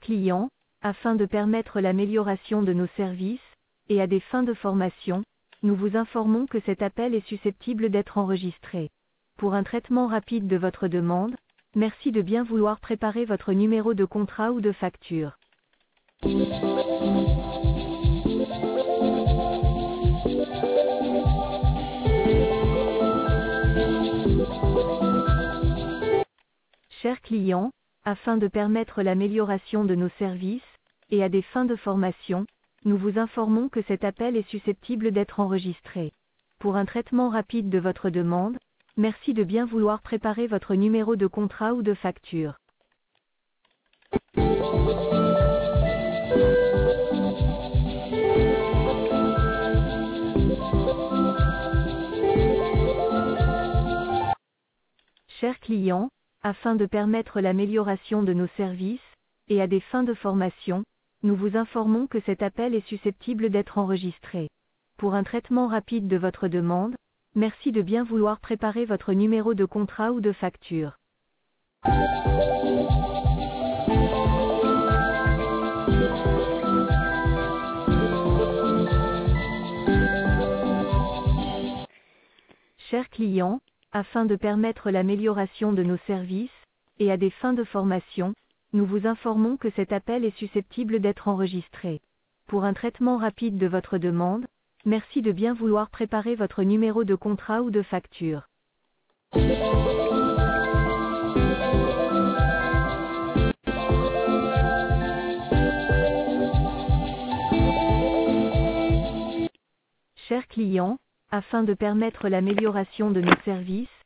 clients, afin de permettre l'amélioration de nos services, et à des fins de formation, nous vous informons que cet appel est susceptible d'être enregistré. Pour un traitement rapide de votre demande, merci de bien vouloir préparer votre numéro de contrat ou de facture. Chers clients, afin de permettre l'amélioration de nos services, et à des fins de formation, nous vous informons que cet appel est susceptible d'être enregistré. Pour un traitement rapide de votre demande, merci de bien vouloir préparer votre numéro de contrat ou de facture. Chers clients, afin de permettre l'amélioration de nos services, et à des fins de formation, nous vous informons que cet appel est susceptible d'être enregistré. Pour un traitement rapide de votre demande, merci de bien vouloir préparer votre numéro de contrat ou de facture. Chers clients, afin de permettre l'amélioration de nos services, et à des fins de formation, nous vous informons que cet appel est susceptible d'être enregistré. Pour un traitement rapide de votre demande, merci de bien vouloir préparer votre numéro de contrat ou de facture. Chers clients, afin de permettre l'amélioration de nos services,